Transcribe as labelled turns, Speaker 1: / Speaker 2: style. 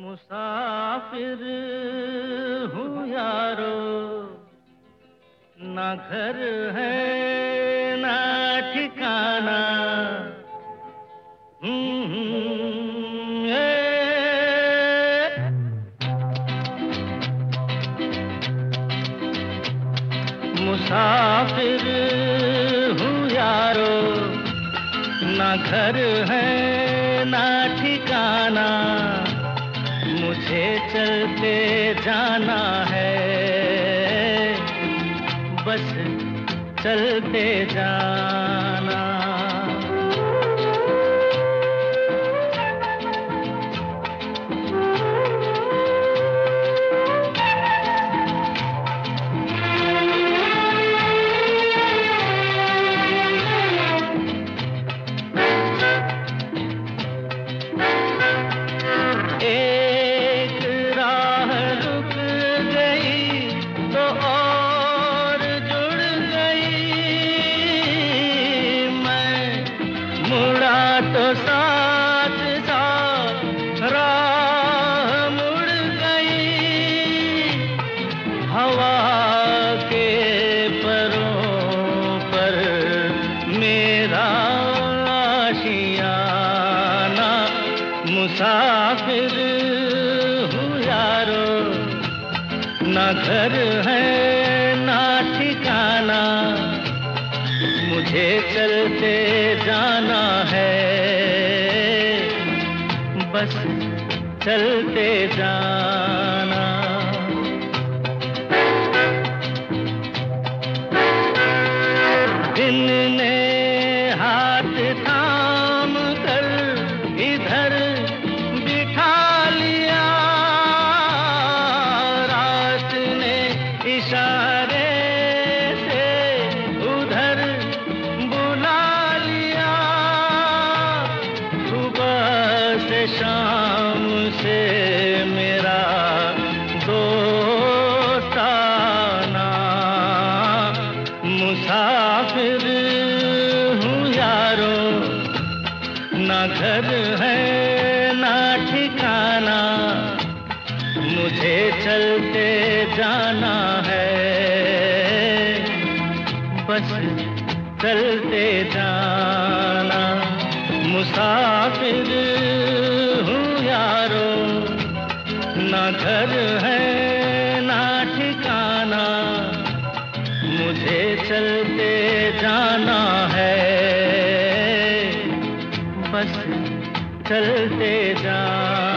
Speaker 1: मुसाफिर हूँ यारो, ना घर है ना ठिकाना। मुसाफिर हूँ यारो, ना घर है ना ठिकाना। मुझे चलते जाना है, बस चलते जाना। तो साथ साथ राह मुड़ गई, हवा के परों पर मेरा आशियाना। मुसाफिर हूँ यारो, ना घर है ना ठिकाना। मुझे चलते जाना है, बस चलते जाना। दिन ने हाथ थाम कर इधर बिठा लिया, रात ने इशारे से उधर बुला लिया। सुबह से शाम से मेरा दोस्ताना। मुसाफिर हूँ यारो, ना घर है ना ठिकाना। मुझे चलते जाना है, बस चलते जाना। मुसाफिर हूँ यारो, ना घर है ना ठिकाना। मुझे चलते जाना है, बस चलते जाना।